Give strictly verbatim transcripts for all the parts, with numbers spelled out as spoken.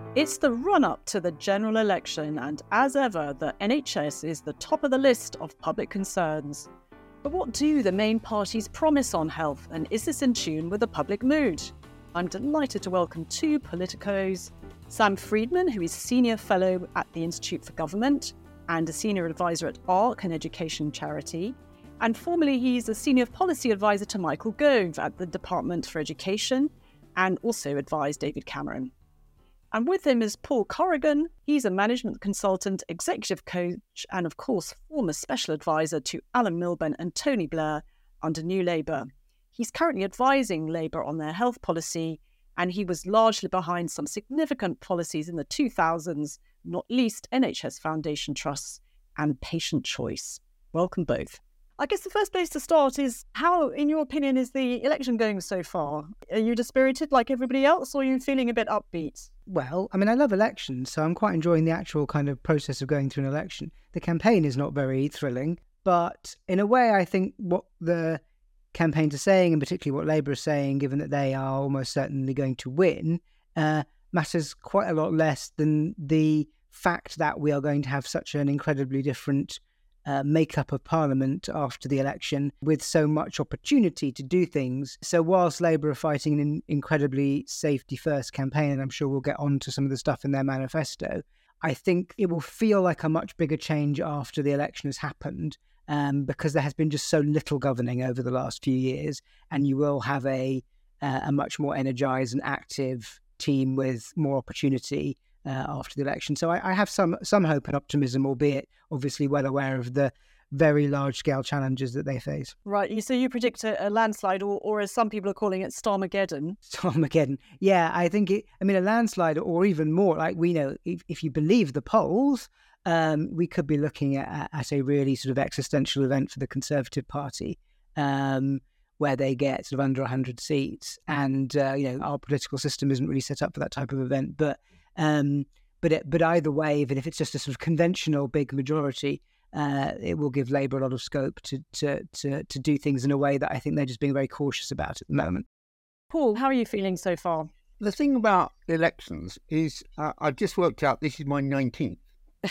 It's the run-up to the general election, and as ever, the N H S is the top of the list of public concerns. But what do the main parties promise on health, and is this in tune with the public mood? I'm delighted to welcome two politicos, Sam Friedman, who is Senior Fellow at the Institute for Government and a Senior Advisor at ARC, an education charity, and formerly he's a Senior Policy Advisor to Michael Gove at the Department for Education and also advised David Cameron. And with him is Paul Corrigan. He's a management consultant, executive coach, and of course, former special advisor to Alan Milburn and Tony Blair under New Labour. He's currently advising Labour on their health policy, and he was largely behind some significant policies in the two thousands, not least N H S Foundation trusts and patient choice. Welcome both. I guess the first place to start is, how, in your opinion, is the election going so far? Are you dispirited like everybody else, or are you feeling a bit upbeat? Well, I mean, I love elections, so I'm quite enjoying the actual kind of process of going through an election. The campaign is not very thrilling, but in a way, I think what the campaigns are saying, and particularly what Labour is saying, given that they are almost certainly going to win, uh, matters quite a lot less than the fact that we are going to have such an incredibly different Uh, makeup of Parliament after the election, with so much opportunity to do things. So whilst Labour are fighting an incredibly safety-first campaign, and I'm sure we'll get on to some of the stuff in their manifesto, I think it will feel like a much bigger change after the election has happened, um, because there has been just so little governing over the last few years, and you will have a, uh, a much more energised and active team with more opportunity Uh, after the election. So I, I have some some hope and optimism, albeit obviously well aware of the very large-scale challenges that they face. Right, so you predict a, a landslide, or, or as some people are calling it, Starmageddon. Starmageddon. Yeah, I think it, I mean, a landslide, or even more, like we know, if, if you believe the polls, um, we could be looking at, at a really sort of existential event for the Conservative Party, um, where they get sort of under one hundred seats. And, uh, you know, our political system isn't really set up for that type of event. But Um, but it, but either way, even if it's just a sort of conventional big majority, uh, it will give Labour a lot of scope to, to to to do things in a way that I think they're just being very cautious about at the moment. Paul, how are you feeling so far? The thing about elections is uh, I've just worked out this is my nineteenth.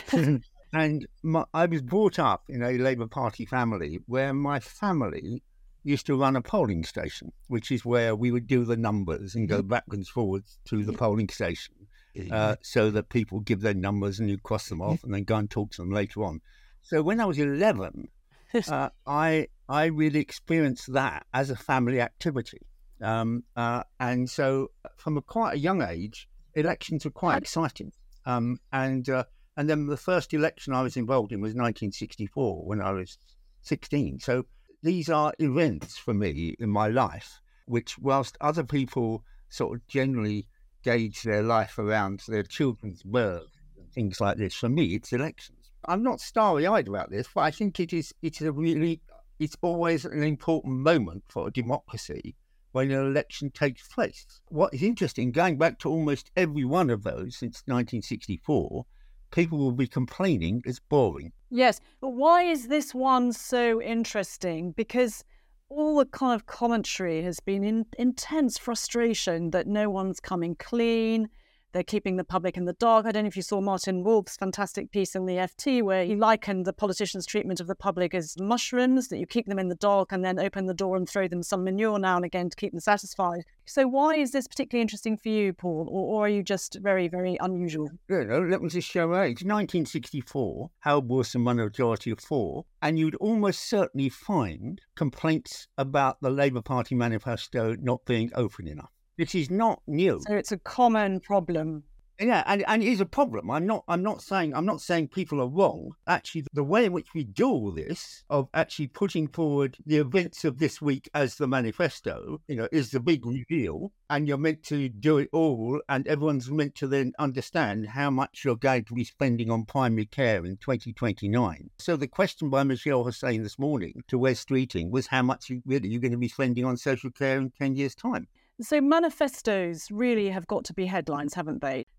And my, I was brought up in a Labour Party family where my family used to run a polling station, which is where we would do the numbers and go backwards, forwards to the polling station. Uh, so that people give their numbers and you cross them off and then go and talk to them later on. So when I was eleven, uh, I I really experienced that as a family activity. Um, uh, and so from a quite a young age, elections were quite exciting. Um, and uh, and then the first election I was involved in was nineteen sixty-four when I was sixteen. So these are events for me in my life, which whilst other people sort of generally gauge their life around their children's birth and things like this, for me it's elections. I'm not starry-eyed about this, but I think it is it's a really it's always an important moment for a democracy when an election takes place. What is interesting, going back to almost every one of those since nineteen sixty-four, people will be complaining it's boring. Yes, but why is this one so interesting? Because all the kind of commentary has been in intense frustration that no one's coming clean. They're keeping the public in the dark. I don't know if you saw Martin Wolf's fantastic piece in the F T where he likened the politicians' treatment of the public as mushrooms, that you keep them in the dark and then open the door and throw them some manure now and again to keep them satisfied. So why is this particularly interesting for you, Paul? Or, or are you just very, very unusual? You know, let me just show age. nineteen sixty-four, Harold Wilson won a majority of four, and you'd almost certainly find complaints about the Labour Party manifesto not being open enough. This is not new. So it's a common problem. Yeah, and, and it is a problem. I'm not I'm not saying I'm not saying people are wrong. Actually, the way in which we do all this, of actually putting forward the events of this week as the manifesto, you know, is the big reveal. And you're meant to do it all, and everyone's meant to then understand how much you're going to be spending on primary care in twenty twenty-nine. So the question by Michelle Hussain this morning to Wes Streeting was how much you, really you're going to be spending on social care in ten years' time. So manifestos really have got to be headlines, haven't they?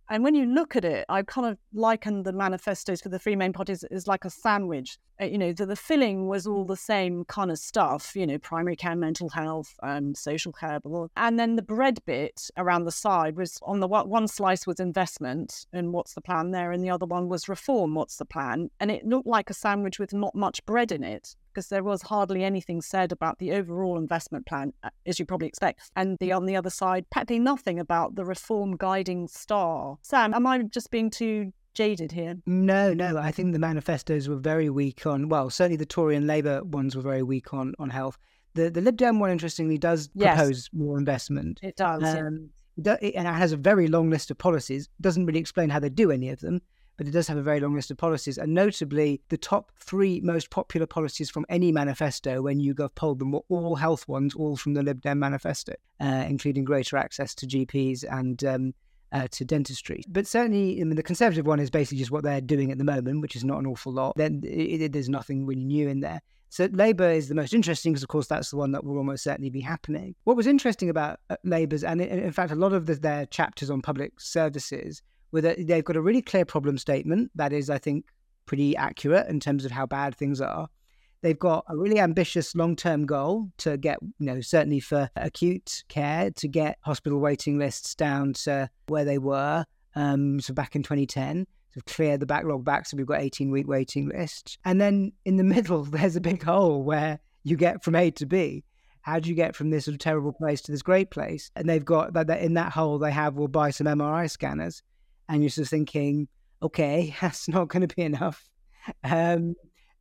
And when you look at it, I kind of liken the manifestos for the three main parties as like a sandwich. Uh, you know, the, the filling was all the same kind of stuff, you know, primary care, mental health, um, social care. Blah, blah. And then the bread bit around the side was on the one slice was investment and what's the plan there, and the other one was reform, what's the plan. And it looked like a sandwich with not much bread in it, because there was hardly anything said about the overall investment plan, as you probably expect. And the on the other side, practically nothing about the reform guiding star. Sam, am I just being too jaded here? No, no. I think the manifestos were very weak on, well, certainly the Tory and Labour ones were very weak on, on health. The the Lib Dem one, interestingly, does yes. propose more investment. It does, um, yeah. And it has a very long list of policies. Doesn't really explain how they do any of them, but it does have a very long list of policies. And notably, the top three most popular policies from any manifesto, when YouGov polled them, were all health ones, all from the Lib Dem manifesto, uh, including greater access to G Ps and um, uh, to dentistry. But certainly, I mean, the Conservative one is basically just what they're doing at the moment, which is not an awful lot. Then it, it, there's nothing really new in there. So Labour is the most interesting because, of course, that's the one that will almost certainly be happening. What was interesting about Labour's, and in fact, a lot of the, their chapters on public services, were that they've got a really clear problem statement that is, I think, pretty accurate in terms of how bad things are. They've got a really ambitious long-term goal to get, you know, certainly for acute care, to get hospital waiting lists down to where they were, um, so back in twenty ten. To clear the backlog back, so we've got eighteen-week waiting lists. And then in the middle, there's a big hole where you get from A to B. How do you get from this sort of terrible place to this great place? And they've got, that in that hole they have, we'll buy some M R I scanners. And you're sort of thinking, okay, that's not going to be enough. Um,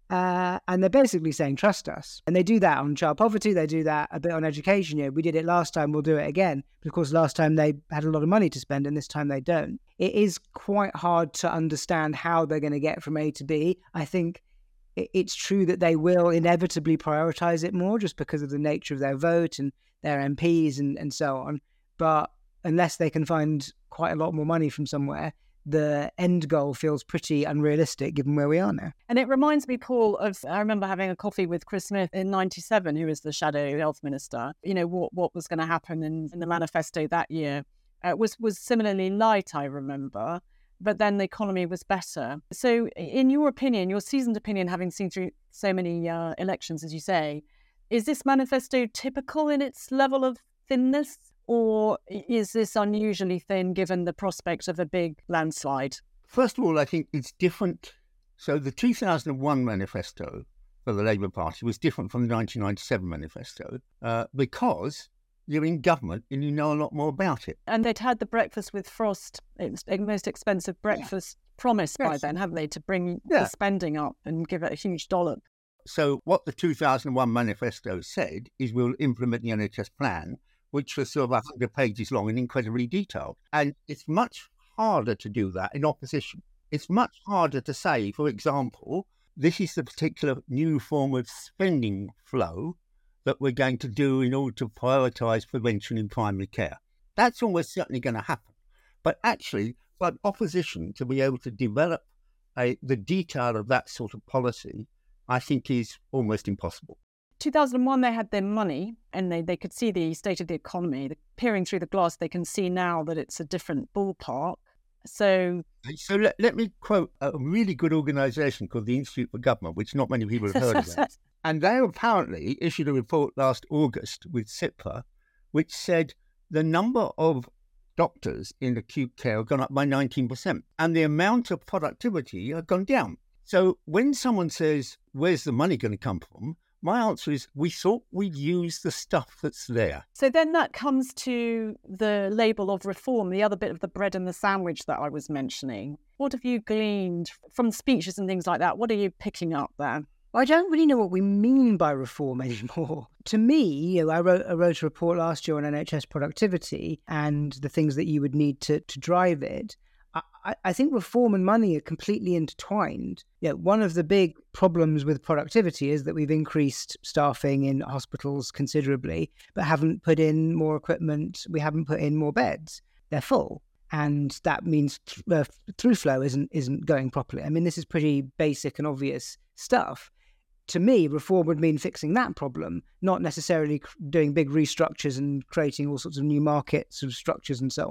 uh, and they're basically saying, trust us. And they do that on child poverty. They do that a bit on education. You know, we did it last time, we'll do it again. But of course, last time they had a lot of money to spend, and this time they don't. It is quite hard to understand how they're going to get from A to B. I think it's true that they will inevitably prioritise it more just because of the nature of their vote and their M Ps and, and so on. But unless they can find quite a lot more money from somewhere, the end goal feels pretty unrealistic given where we are now. And it reminds me, Paul, of, I remember having a coffee with Chris Smith in ninety-seven, who was the shadow health minister. You know, what, what was going to happen in, in the manifesto that year uh, was, was similarly light, I remember, but then the economy was better. So in your opinion, your seasoned opinion, having seen through so many uh, elections, as you say, is this manifesto typical in its level of thinness? Or is this unusually thin given the prospect of a big landslide? First of all, I think it's different. So the two thousand one manifesto for the Labour Party was different from the nineteen ninety-seven manifesto uh, because you're in government and you know a lot more about it. And they'd had the breakfast with Frost, it was the most expensive breakfast yeah. promised yes. by then, haven't they, to bring yeah. the spending up and give it a huge dollop. So what the two thousand one manifesto said is we'll implement the N H S plan, which was sort of one hundred pages long and incredibly detailed. And it's much harder to do that in opposition. It's much harder to say, for example, this is the particular new form of spending flow that we're going to do in order to prioritise prevention in primary care. That's almost certainly going to happen. But actually, for opposition to be able to develop a, the detail of that sort of policy, I think is almost impossible. two thousand one, they had their money and they, they could see the state of the economy. Peering through the glass, they can see now that it's a different ballpark. So so let, let me quote a really good organisation called the Institute for Government, which not many people have heard of. And they apparently issued a report last August with C I P R, which said the number of doctors in acute care have gone up by nineteen percent and the amount of productivity has gone down. So when someone says, where's the money going to come from? My answer is, we thought we'd use the stuff that's there. So then that comes to the label of reform, the other bit of the bread and the sandwich that I was mentioning. What have you gleaned from speeches and things like that? What are you picking up there? I don't really know what we mean by reform anymore. To me, you know, I wrote, I wrote a report last year on N H S productivity and the things that you would need to, to drive it. I, I think reform and money are completely intertwined. You know, one of the big problems with productivity is that we've increased staffing in hospitals considerably, but haven't put in more equipment. We haven't put in more beds. They're full. And that means th- uh, through flow isn't isn't going properly. I mean, this is pretty basic and obvious stuff. To me, reform would mean fixing that problem, not necessarily doing big restructures and creating all sorts of new markets of structures and so on.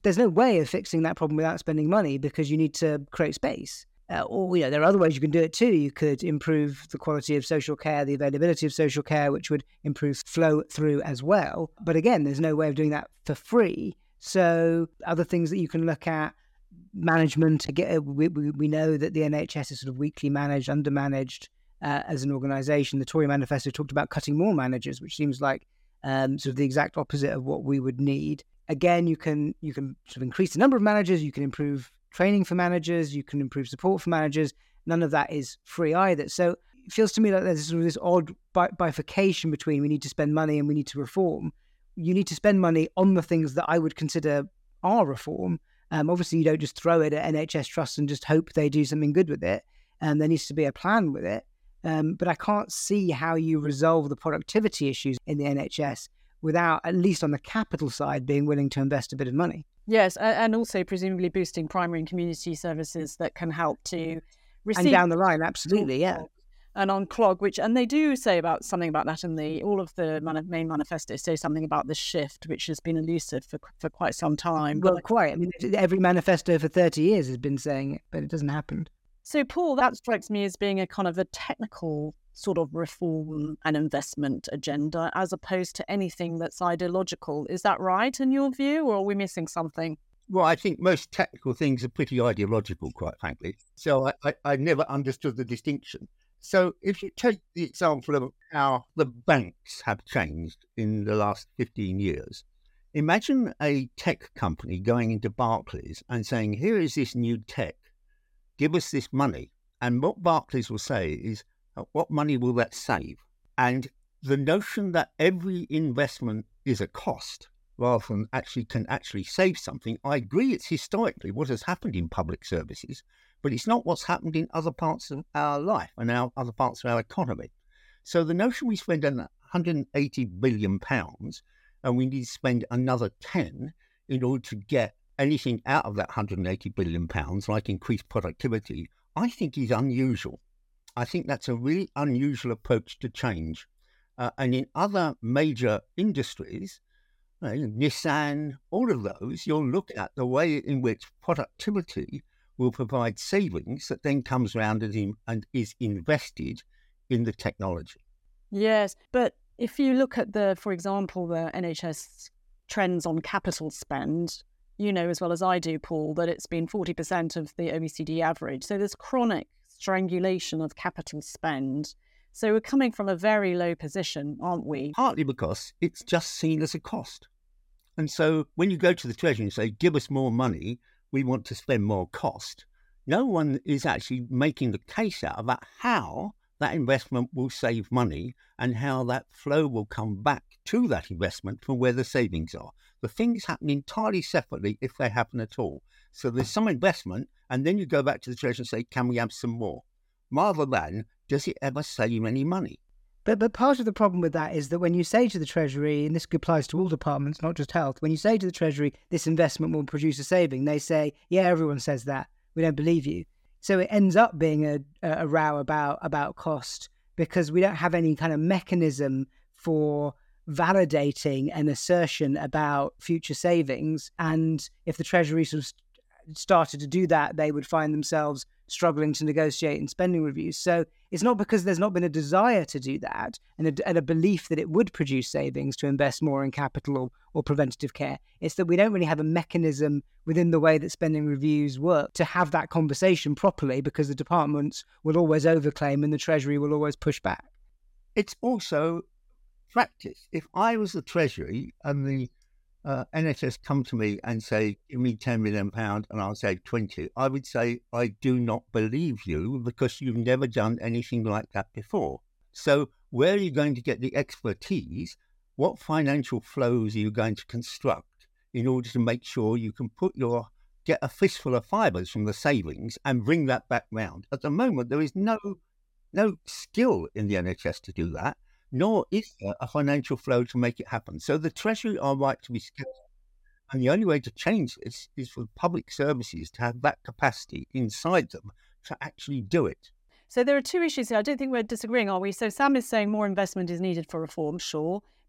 there's no way of fixing that problem without spending money because you need to create space. Uh, or, you know, there are other ways you can do it too. You could improve the quality of social care, the availability of social care, which would improve flow through as well. But again, there's no way of doing that for free. So other things that you can look at, management. We, we, we know that the N H S is sort of weakly managed, undermanaged uh, as an organisation. The Tory manifesto talked about cutting more managers, which seems like um, sort of the exact opposite of what we would need. Again, you can you can sort of increase the number of managers, you can improve training for managers, you can improve support for managers. None of that is free either. So it feels to me like there's sort of this odd bifurcation between we need to spend money and we need to reform. You need to spend money on the things that I would consider are reform. Um, obviously, you don't just throw it at N H S trusts and just hope they do something good with it. Um, there needs to be a plan with it. Um, but I can't see how you resolve the productivity issues in the N H S without, at least on the capital side, being willing to invest a bit of money. Yes, and also presumably boosting primary and community services that can help to receive... And down the line, absolutely, yeah. And unclog, which, and they do say about something about that in the, all of the main manifestos say something about this shift, which has been elusive for for quite some time. Well, but quite. I mean, every manifesto for thirty years has been saying it, but it doesn't happen. So, Paul, that strikes me as being a kind of a technical sort of reform and investment agenda as opposed to anything that's ideological. Is that right in your view, or are we missing something? Well, I think most technical things are pretty ideological, quite frankly. So I, I, I never understood the distinction. So if you take the example of how the banks have changed in the last fifteen years, imagine a tech company going into Barclays and saying, here is this new tech, give us this money. And what Barclays will say is, what money will that save? And the notion that every investment is a cost rather than actually can actually save something, I agree it's historically what has happened in public services, but it's not what's happened in other parts of our life and our other parts of our economy. So the notion we spend one hundred eighty billion pounds and we need to spend another ten in order to get anything out of that one hundred eighty billion pounds, like increased productivity, I think is unusual. I think that's a really unusual approach to change. Uh, and in other major industries, uh, Nissan, all of those, you'll look at the way in which productivity will provide savings that then comes around and, in, and is invested in the technology. Yes, but if you look at the, for example, the N H S trends on capital spend, you know as well as I do, Paul, that it's been forty percent of the O E C D average. So there's chronic strangulation of capital spend. So we're coming from a very low position, aren't we? Partly because it's just seen as a cost. And so when you go to the Treasury and say, give us more money, we want to spend more cost, no one is actually making the case out about how that investment will save money and how that flow will come back to that investment from where the savings are. The things happen entirely separately if they happen at all. So there's some investment, and then you go back to the Treasury and say, can we have some more? Rather than, does it ever save any money? But but part of the problem with that is that when you say to the Treasury, and this applies to all departments, not just health, when you say to the Treasury, this investment will produce a saving, they say, yeah, everyone says that. We don't believe you. So it ends up being a, a row about, about cost because we don't have any kind of mechanism for validating an assertion about future savings. And if the Treasury sort of started to do that, they would find themselves struggling to negotiate in spending reviews. So it's not because there's not been a desire to do that and a, and a belief that it would produce savings to invest more in capital or, or preventative care. It's that we don't really have a mechanism within the way that spending reviews work to have that conversation properly because the departments will always overclaim and the Treasury will always push back. It's also practice. If I was the Treasury and the Uh, N H S come to me and say, give me ten million pounds and I'll say twenty, I would say, I do not believe you because you've never done anything like that before. So where are you going to get the expertise? What financial flows are you going to construct in order to make sure you can put your, get a fistful of fibres from the savings and bring that back round? At the moment, there is no, no skill in the N H S to do that, nor is there a financial flow to make it happen. So the Treasury are right to be sceptical. And the only way to change this is for public services to have that capacity inside them to actually do it. So there are two issues here. I don't think we're disagreeing, are we? So Sam is saying more investment is needed for reform, sure.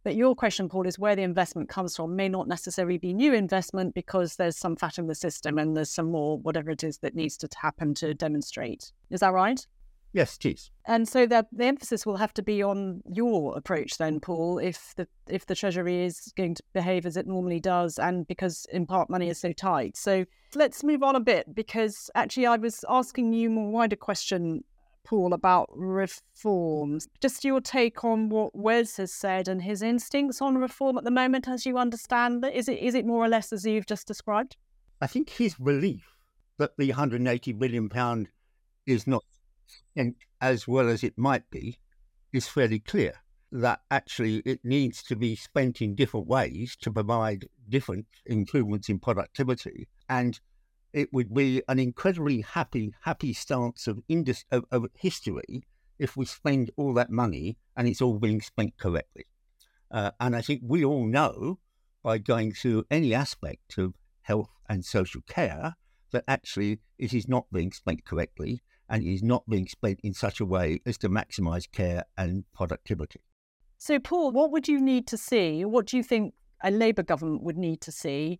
But your question, Paul, is where the investment comes from may not necessarily be new investment because there's some fat in the system and there's some more, whatever it is that needs to happen to demonstrate. Is that right? Yes, it is. And so the, the emphasis will have to be on your approach then, Paul, if the if the Treasury is going to behave as it normally does and because in part money is so tight. So let's move on a bit because actually I was asking you a more wider question, Paul, about reforms. Just your take on what Wes has said and his instincts on reform at the moment as you understand it. Is it, is it more or less as you've just described? I think his relief that the one hundred eighty billion pounds is not spent as well as it might be is fairly clear, that actually it needs to be spent in different ways to provide different improvements in productivity. And it would be an incredibly happy, happy stance of, indus- of, of history if we spend all that money and it's all being spent correctly. Uh, and I think we all know by going through any aspect of health and social care that actually it is not being spent correctly and it is not being spent in such a way as to maximise care and productivity. So, Paul, what would you need to see? What do you think a Labour government would need to see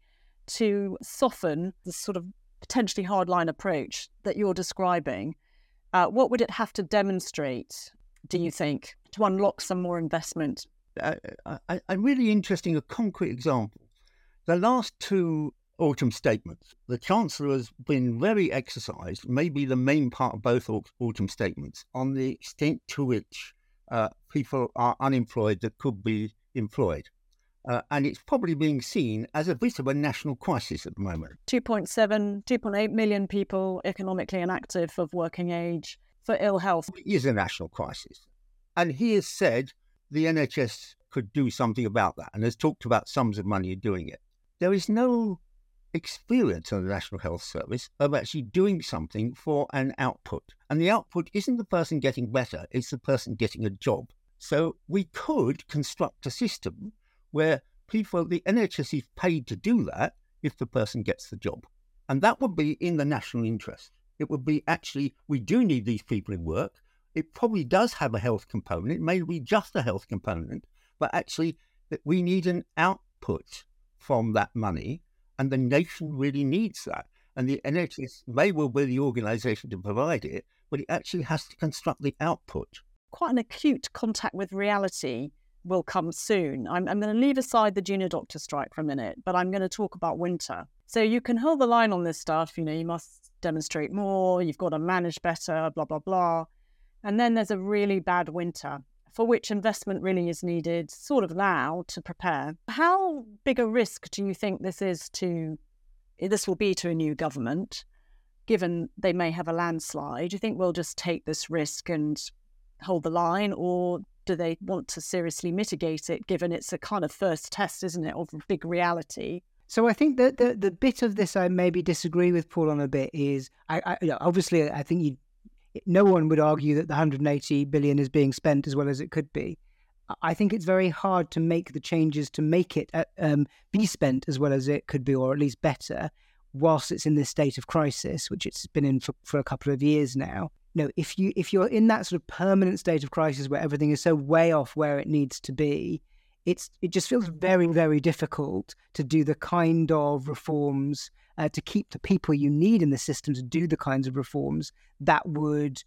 to soften the sort of potentially hardline approach that you're describing? Uh, what would it have to demonstrate, do you think, to unlock some more investment? Uh, I, I'm really interested in a concrete example. The last two autumn statements, the Chancellor has been very exercised, maybe the main part of both autumn statements, on the extent to which uh, people are unemployed that could be employed. Uh, and it's probably being seen as a bit of a national crisis at the moment. two point seven, two point eight million people economically inactive of working age for ill health. It is a national crisis. And he has said the N H S could do something about that and has talked about sums of money doing it. There is no experience on the National Health Service of actually doing something for an output. And the output isn't the person getting better, it's the person getting a job. So we could construct a system where people, the N H S is paid to do that if the person gets the job. And that would be in the national interest. It would be actually, we do need these people in work. It probably does have a health component. It may be just a health component, but actually that we need an output from that money. And the nation really needs that. And the N H S may well be the organisation to provide it, but it actually has to construct the output. Quite an acute contact with reality will come soon. I'm, I'm going to leave aside the junior doctor strike for a minute, but I'm going to talk about winter. So you can hold the line on this stuff. You know, you must demonstrate more, you've got to manage better, blah, blah, blah. And then there's a really bad winter, for which investment really is needed sort of now to prepare. How big a risk do you think this is to, this will be to a new government, given they may have a landslide? Do you think we'll just take this risk and hold the line, or do they want to seriously mitigate it, given it's a kind of first test, isn't it, of big reality? So I think that the, the bit of this I maybe disagree with Paul on a bit is, I, I you know, obviously I think you no one would argue that the one hundred eighty billion is being spent as well as it could be. I think it's very hard to make the changes to make it uh, um, be spent as well as it could be, or at least better, whilst it's in this state of crisis, which it's been in for, for a couple of years now. No, if you if you're in that sort of permanent state of crisis where everything is so way off where it needs to be, it's it just feels very, very difficult to do the kind of reforms uh, to keep the people you need in the system to do the kinds of reforms that would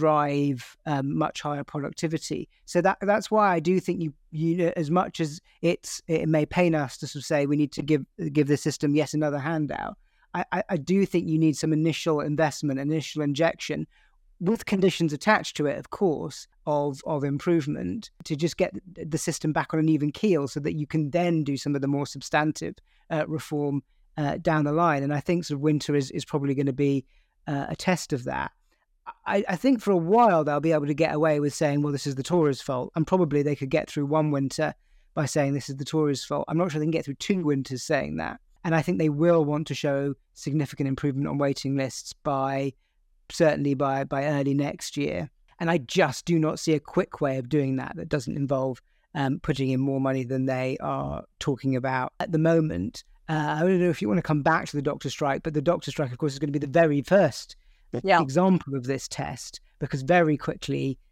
drive um, much higher productivity. So that that's why I do think you you know, as much as it's it may pain us to sort of say we need to give give the system yet another handout, I, I, I do think you need some initial investment, initial injection, with conditions attached to it, of course, of of improvement to just get the system back on an even keel so that you can then do some of the more substantive uh, reform uh, down the line. And I think sort of winter is, is probably going to be uh, a test of that. I, I think for a while they'll be able to get away with saying, well, this is the Tories' fault. And probably they could get through one winter by saying this is the Tories' fault. I'm not sure they can get through two winters saying that. And I think they will want to show significant improvement on waiting lists by certainly by, by early next year. And I just do not see a quick way of doing that that doesn't involve um, putting in more money than they are talking about at the moment. Uh, I don't know if you want to come back to the doctor strike, but the doctor strike, of course, is going to be the very first yeah. example of this test, because very quickly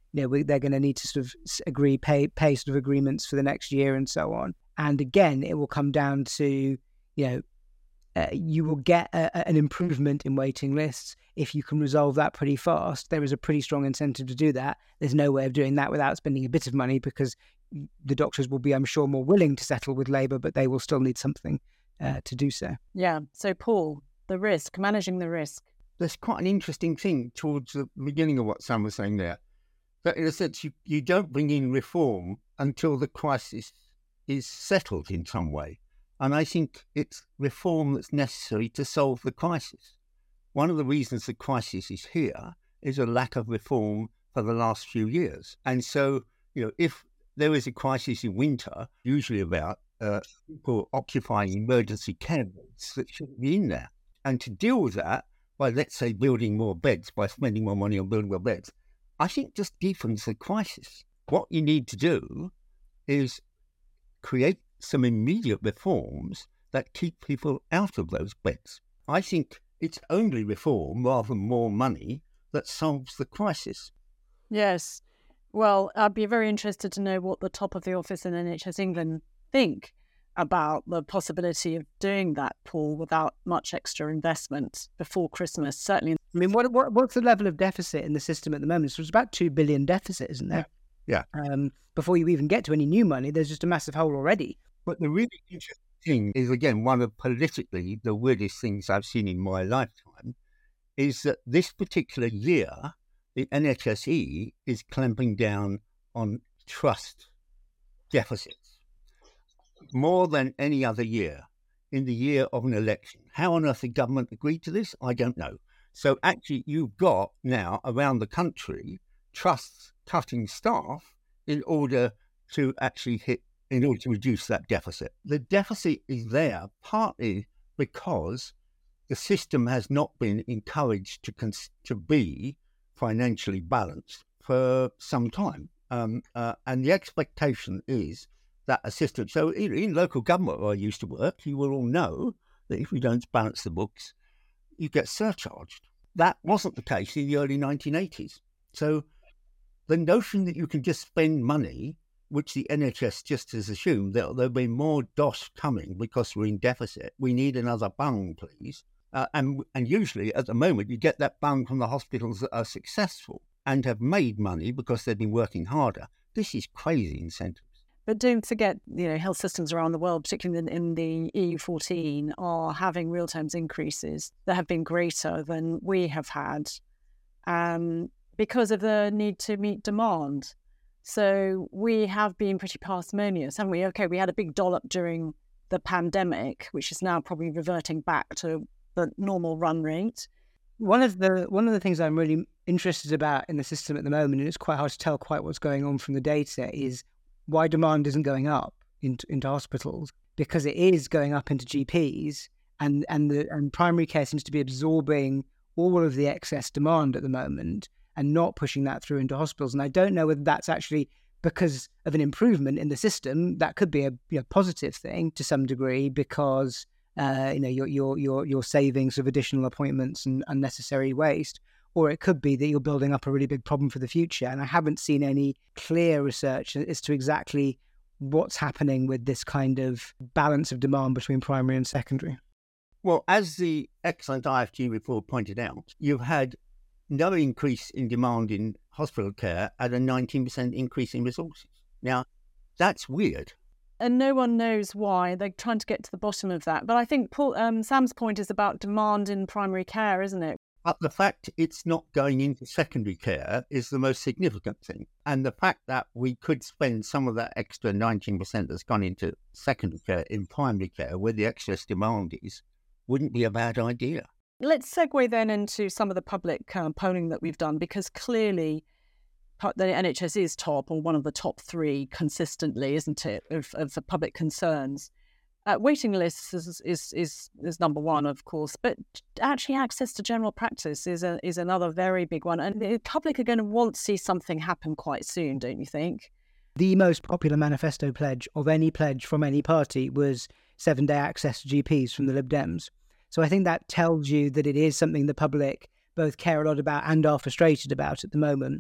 you know, we, they're going to need to sort of agree, pay, pay sort of agreements for the next year and so on. And again, it will come down to, you know, uh, you will get a, a, an improvement in waiting lists if you can resolve that pretty fast. There is a pretty strong incentive to do that. There's no way of doing that without spending a bit of money, because the doctors will be, I'm sure, more willing to settle with Labour, but they will still need something uh, to do so. Yeah. So, Paul, the risk, managing the risk. There's quite an interesting thing towards the beginning of what Sam was saying there. That in a sense, you, you don't bring in reform until the crisis is settled in some way. And I think it's reform that's necessary to solve the crisis. One of the reasons the crisis is here is a lack of reform for the last few years. And so, you know, if there is a crisis in winter, usually about uh, people occupying emergency care beds that shouldn't be in there. And to deal with that, by, let's say, building more beds, by spending more money on building more beds, I think just deepens the crisis. What you need to do is create some immediate reforms that keep people out of those beds. I think it's only reform rather than more money that solves the crisis. Yes. Well, I'd be very interested to know what the top of the office in N H S England think about the possibility of doing that, Paul, without much extra investment before Christmas, certainly. I mean, what, what what's the level of deficit in the system at the moment? So it's about two billion deficit, isn't there? Yeah. Um, before you even get to any new money, there's just a massive hole already. But the really interesting thing is, again, one of politically the weirdest things I've seen in my lifetime is that this particular year, the N H S E is clamping down on trust deficits more than any other year in the year of an election. How on earth the government agreed to this? I don't know. So actually, you've got now around the country trusts cutting staff in order to actually hit, in order to reduce that deficit. The deficit is there partly because the system has not been encouraged to cons- to be financially balanced for some time. Um, uh, and the expectation is that a system, so in, in local government where I used to work, you will all know that if we don't balance the books, you get surcharged. That wasn't the case in the early nineteen eighties. So the notion that you can just spend money, which the N H S just has assumed that there'll be more D O S coming because we're in deficit, we need another bung, please. Uh, and and usually at the moment you get that bung from the hospitals that are successful and have made money because they've been working harder. This is crazy incentives. But don't forget, you know, health systems around the world, particularly in, in the E U fourteen, are having real terms increases that have been greater than we have had um, because of the need to meet demand. So we have been pretty parsimonious, haven't we? Okay, we had a big dollop during the pandemic, which is now probably reverting back to the normal run rate. One of the one of the things I'm really interested about in the system at the moment, and it's quite hard to tell quite what's going on from the data, is why demand isn't going up into, into hospitals, because it is going up into G Ps, and and the and primary care seems to be absorbing all of the excess demand at the moment and not pushing that through into hospitals. And I don't know whether that's actually because of an improvement in the system. That could be a you know, positive thing to some degree, because uh, you know you're you're you're you're saving sort of additional appointments and unnecessary waste. Or it could be that you're building up a really big problem for the future. And I haven't seen any clear research as to exactly what's happening with this kind of balance of demand between primary and secondary. Well, as the excellent I F G report pointed out, you've had no increase in demand in hospital care and a nineteen percent increase in resources. Now, that's weird. And no one knows why. They're trying to get to the bottom of that. But I think Paul, um, Sam's point is about demand in primary care, isn't it? But the fact it's not going into secondary care is the most significant thing. And the fact that we could spend some of that extra nineteen percent that's gone into secondary care in primary care, where the excess demand is, wouldn't be a bad idea. Let's segue then into some of the public uh, polling that we've done, because clearly the N H S is top, or one of the top three consistently, isn't it, of, of the public concerns. Uh, waiting lists is, is is is number one, of course, but actually access to general practice is a, is another very big one. And the public are going to want to see something happen quite soon, don't you think? The most popular manifesto pledge of any pledge from any party was seven-day access to G Ps from the Lib Dems. So I think that tells you that it is something the public both care a lot about and are frustrated about at the moment.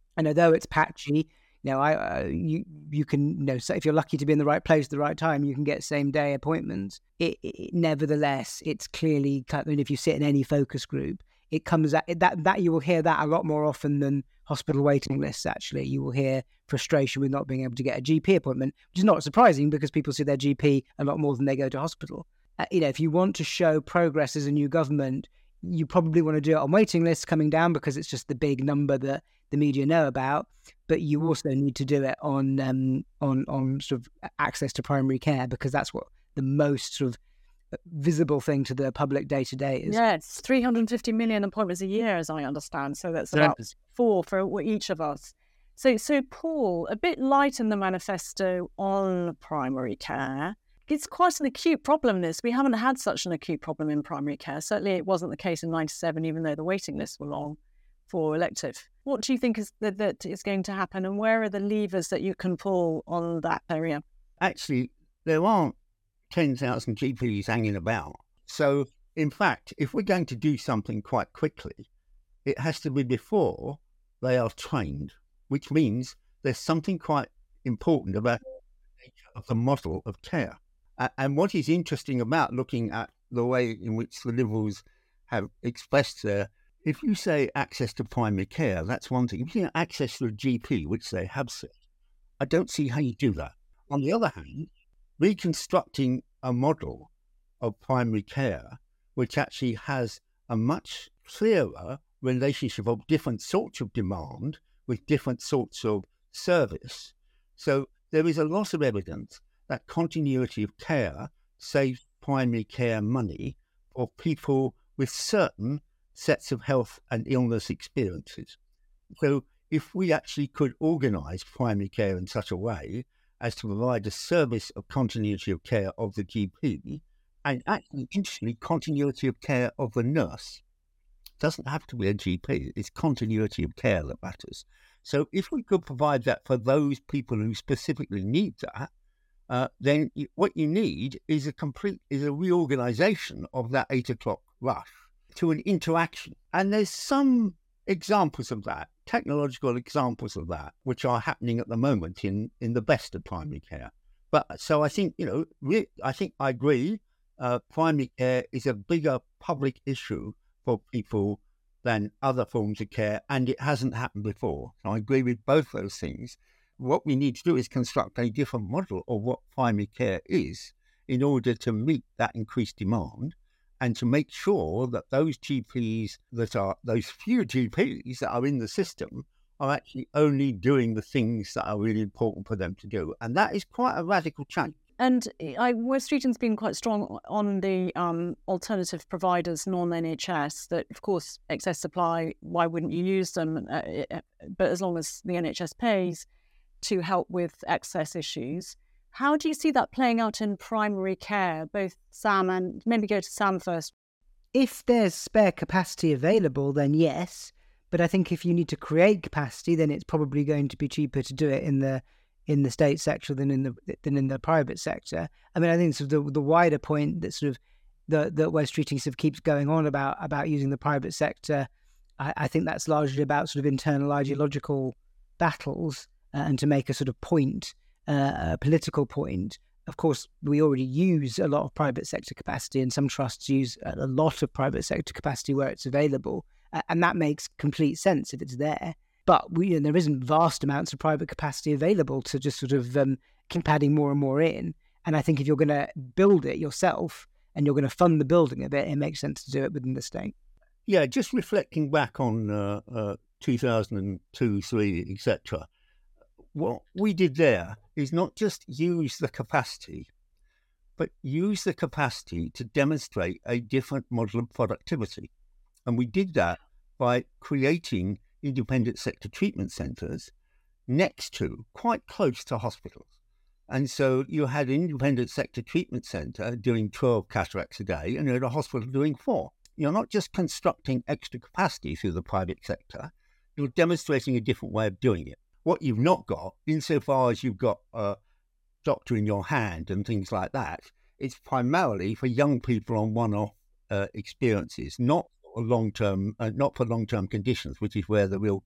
And although it's patchy, you know, I uh, you you can, you know, so if you're lucky to be in the right place at the right time, you can get same day appointments. It, it nevertheless, it's clearly, I mean, if you sit in any focus group, it comes at that that you will hear that a lot more often than hospital waiting lists. Actually, you will hear frustration with not being able to get a G P appointment, which is not surprising because people see their G P a lot more than they go to hospital. Uh, you know, if you want to show progress as a new government, you probably want to do it on waiting lists coming down because it's just the big number that the media know about. But you also need to do it on um, on on sort of access to primary care because that's what the most sort of visible thing to the public day to day is. Yes, three hundred fifty million appointments a year, as I understand. So that's about Yes. four for each of us. So, so Paul, a bit light in the manifesto on primary care. It's quite an acute problem, this. We haven't had such an acute problem in primary care. Certainly it wasn't the case in ninety-seven, even though the waiting lists were long for elective. What do you think is that, that is going to happen, and where are the levers that you can pull on that area? Actually, there aren't ten thousand G Ps hanging about. So, in fact, if we're going to do something quite quickly, it has to be before they are trained, which means there's something quite important about the nature of the model of care. A- And what is interesting about looking at the way in which the Liberals have expressed their, if you say access to primary care, that's one thing. If you say access to a G P, which they have said, I don't see how you do that. On the other hand, reconstructing a model of primary care, which actually has a much clearer relationship of different sorts of demand with different sorts of service. So there is a lot of evidence that continuity of care saves primary care money for people with certain sets of health and illness experiences. So if we actually could organise primary care in such a way as to provide a service of continuity of care of the G P, and actually, interestingly, continuity of care of the nurse. It doesn't have to be a G P, it's continuity of care that matters. So if we could provide that for those people who specifically need that, uh, then you, what you need is a complete, is a reorganisation of that eight o'clock rush to an interaction. And there's some examples of that, technological examples of that, which are happening at the moment in, in the best of primary care. But so I think, you know, re- I think I agree, uh, primary care is a bigger public issue for people than other forms of care, and it hasn't happened before. So I agree with both those things. What we need to do is construct a different model of what primary care is in order to meet that increased demand, and to make sure that those G Ps that are, those few G Ps that are in the system are actually only doing the things that are really important for them to do. And that is quite a radical change. And I, West Region's been quite strong on the um, alternative providers, non-N H S, that, of course, excess supply, why wouldn't you use them? Uh, it, but as long as the N H S pays to help with excess issues. How do you see that playing out in primary care, both Sam and, maybe go to Sam first. If there's spare capacity available, then yes. But I think if you need to create capacity, then it's probably going to be cheaper to do it in the in the state sector than in the than in the private sector. I mean, I think sort of the, the wider point that sort of the that West Streeting sort of keeps going on about about using the private sector, I, I think that's largely about sort of internal ideological battles uh, and to make a sort of point, uh, a political point. Of course, we already use a lot of private sector capacity, and some trusts use a lot of private sector capacity where it's available, uh, and that makes complete sense if it's there. But we, you know, there isn't vast amounts of private capacity available to just sort of um, keep adding more and more in. And I think if you're going to build it yourself and you're going to fund the building of it, it makes sense to do it within the state. Yeah, just reflecting back on uh, uh, two thousand two, three, et cetera. What we did there is not just use the capacity, but use the capacity to demonstrate a different model of productivity. And we did that by creating independent sector treatment centres next to, quite close to hospitals. And so you had an independent sector treatment centre doing twelve cataracts a day, and you had a hospital doing four. You're not just constructing extra capacity through the private sector, you're demonstrating a different way of doing it. What you've not got, insofar as you've got a doctor in your hand and things like that, it's primarily for young people on one-off uh, experiences, not for long-term, uh, not for long-term conditions, which is where the real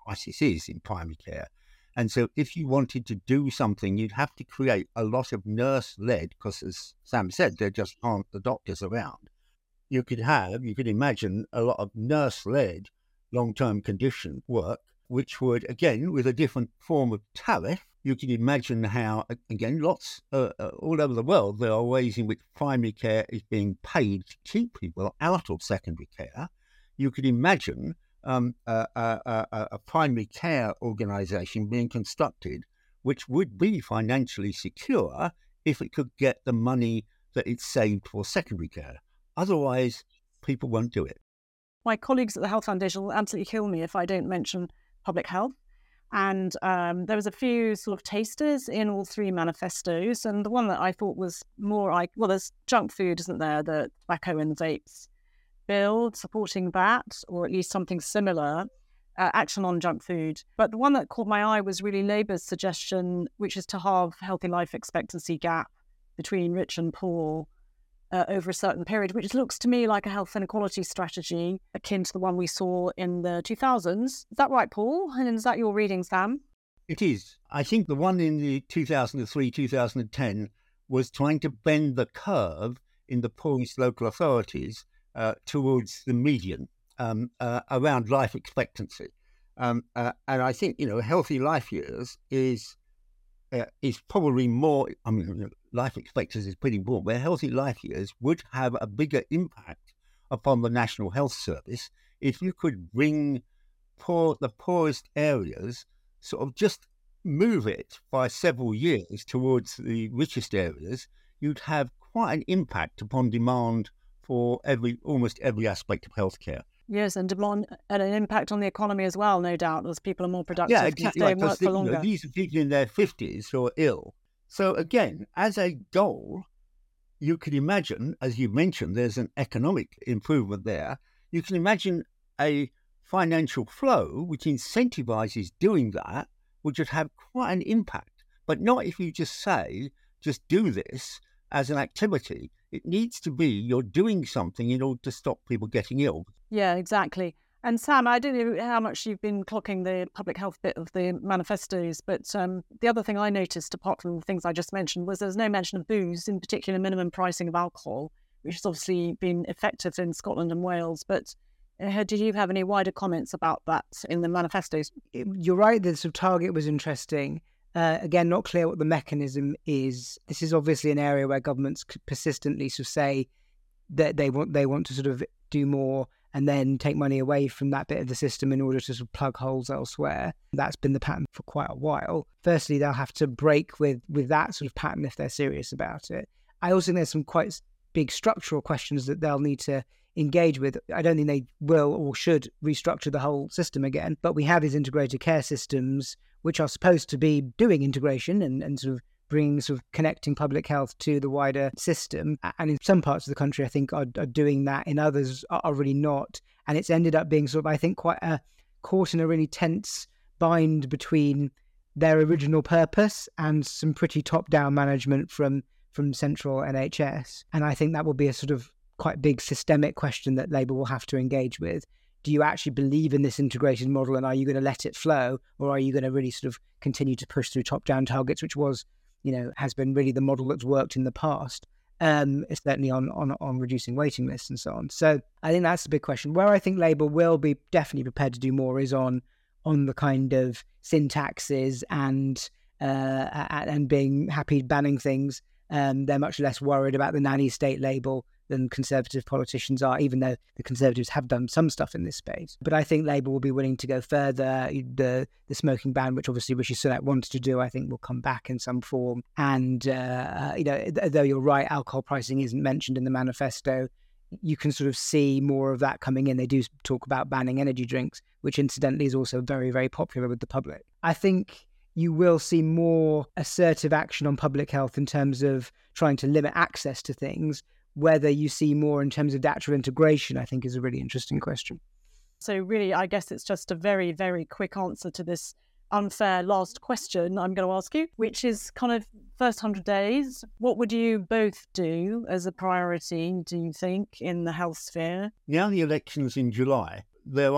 crisis is in primary care. And so if you wanted to do something, you'd have to create a lot of nurse-led, because as Sam said, there just aren't the doctors around. You could have, you could imagine a lot of nurse-led long-term condition work, which would, again, with a different form of tariff, you can imagine how, again, lots uh, uh, all over the world, there are ways in which primary care is being paid to keep people out of secondary care. You could imagine um, a, a, a, a primary care organisation being constructed which would be financially secure if it could get the money that it's saved for secondary care. Otherwise, people won't do it. My colleagues at the Health Foundation will absolutely kill me if I don't mention public health. And um, there was a few sort of tasters in all three manifestos. And the one that I thought was more like, well, there's junk food, isn't there? The tobacco and the vapes bill, supporting that, or at least something similar, uh, action on junk food. But the one that caught my eye was really Labour's suggestion, which is to halve healthy life expectancy gap between rich and poor Uh, over a certain period, which looks to me like a health inequality strategy akin to the one we saw in the two thousands. Is that right, Paul? And is that your reading, Sam? It is. I think the one in the two thousand three, two thousand ten was trying to bend the curve in the poorest local authorities uh, towards the median um, uh, around life expectancy. Um, uh, and I think, you know, healthy life years is uh, is probably more, I mean, life expectancy is pretty important, where healthy life years would have a bigger impact upon the National Health Service if you could bring poor, the poorest areas, sort of just move it by several years towards the richest areas. You'd have quite an impact upon demand for every almost every aspect of healthcare. Yes, and demand and an impact on the economy as well, no doubt, as people are more productive Yeah, and exactly. stay Right, and work because the, for you longer. know, these are people in their fifties who are ill. So again, as a goal, you could imagine, as you mentioned, there's an economic improvement there. You can imagine a financial flow which incentivizes doing that, which would have quite an impact. But not if you just say, just do this as an activity. It needs to be you're doing something in order to stop people getting ill. Yeah, exactly. And Sam, I don't know how much you've been clocking the public health bit of the manifestos, but um, the other thing I noticed, apart from the things I just mentioned, was there's no mention of booze, in particular minimum pricing of alcohol, which has obviously been effective in Scotland and Wales. But uh, did you have any wider comments about that in the manifestos? You're right, the sort of target was interesting. Uh, again, not clear what the mechanism is. This is obviously an area where governments persistently sort of say that they want they want to sort of do more and then take money away from that bit of the system in order to sort of plug holes elsewhere. That's been the pattern for quite a while. Firstly, they'll have to break with, with that sort of pattern if they're serious about it. I also think there's some quite big structural questions that they'll need to engage with. I don't think they will or should restructure the whole system again, but we have these integrated care systems which are supposed to be doing integration and, and sort of bringing sort of connecting public health to the wider system. And in some parts of the country, I think, are, are doing that. In others, are, are really not. And it's ended up being sort of, I think, quite a caught in a really tense bind between their original purpose and some pretty top-down management from, from central N H S. And I think that will be a sort of quite big systemic question that Labour will have to engage with. Do you actually believe in this integrated model, and are you going to let it flow, or are you going to really sort of continue to push through top-down targets, which was, you know, has been really the model that's worked in the past, um, certainly on, on, on reducing waiting lists and so on. So I think that's the big question. Where I think Labour will be definitely prepared to do more is on on the kind of syntaxes and uh, and being happy banning things. Um, they're much less worried about the nanny state label than Conservative politicians are, even though the Conservatives have done some stuff in this space. But I think Labour will be willing to go further. The the smoking ban, which obviously Rishi Sunak wanted to do, I think will come back in some form. And, uh, you know, though you're right, alcohol pricing isn't mentioned in the manifesto, you can sort of see more of that coming in. They do talk about banning energy drinks, which incidentally is also very, very popular with the public. I think you will see more assertive action on public health in terms of trying to limit access to things. Whether you see more in terms of data integration, I think, is a really interesting question. So really, I guess it's just a very, very quick answer to this unfair last question I'm going to ask you, which is kind of first one hundred days. What would you both do as a priority, do you think, in the health sphere? Now the election's in July, there are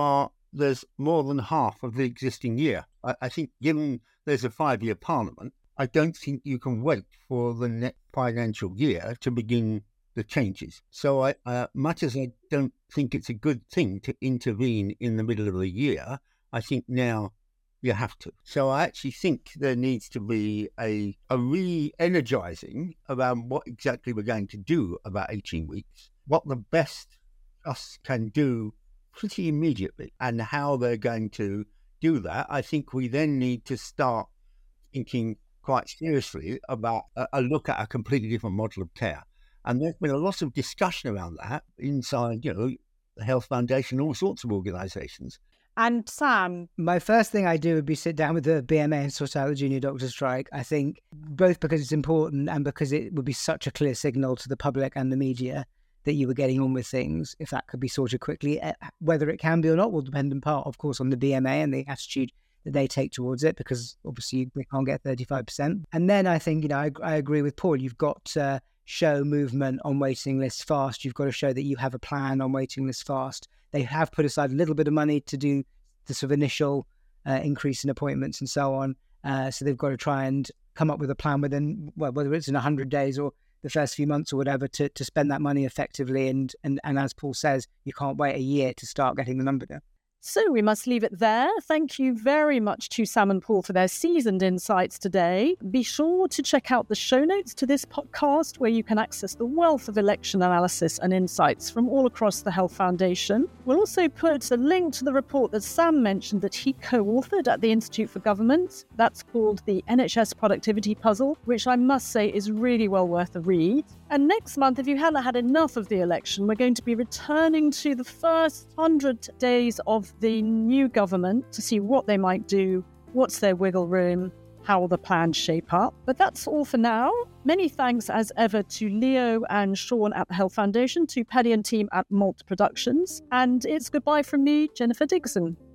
there's more than half of the existing year. I, I think given there's a five-year parliament, I don't think you can wait for the next financial year to begin the changes. So I, uh, much as I don't think it's a good thing to intervene in the middle of the year, I think now you have to. So I actually think there needs to be a, a re-energising around what exactly we're going to do about eighteen weeks, what the best us can do pretty immediately, and how they're going to do that. I think we then need to start thinking quite seriously about a, a look at a completely different model of care. And there's been a lot of discussion around that inside, you know, the Health Foundation, all sorts of organisations. And Sam? My first thing I do would be sit down with the B M A and sort out the junior doctor strike. I think both because it's important and because it would be such a clear signal to the public and the media that you were getting on with things, if that could be sorted quickly. Whether it can be or not will depend in part, of course, on the B M A and the attitude that they take towards it, because obviously we can't get thirty-five percent. And then I think, you know, I, I agree with Paul. You've got to show movement on waiting lists fast. You've got to show that you have a plan on waiting lists fast. They have put aside a little bit of money to do the sort of initial uh, increase in appointments and so on. Uh, so they've got to try and come up with a plan within, well, whether it's in one hundred days or the first few months or whatever, to, to spend that money effectively. And, and, and as Paul says, you can't wait a year to start getting the number down. So we must leave it there. Thank you very much to Sam and Paul for their seasoned insights today. Be sure to check out the show notes to this podcast, where you can access the wealth of election analysis and insights from all across the Health Foundation. We'll also put a link to the report that Sam mentioned that he co-authored at the Institute for Government. That's called the N H S Productivity Puzzle, which I must say is really well worth a read. And next month, if you haven't had enough of the election, we're going to be returning to the first one hundred days of the new government to see what they might do, what's their wiggle room, how the plans shape up. But that's all for now. Many thanks as ever to Leo and Sean at the Health Foundation, to Paddy and team at Malt Productions. And it's goodbye from me, Jennifer Dixon.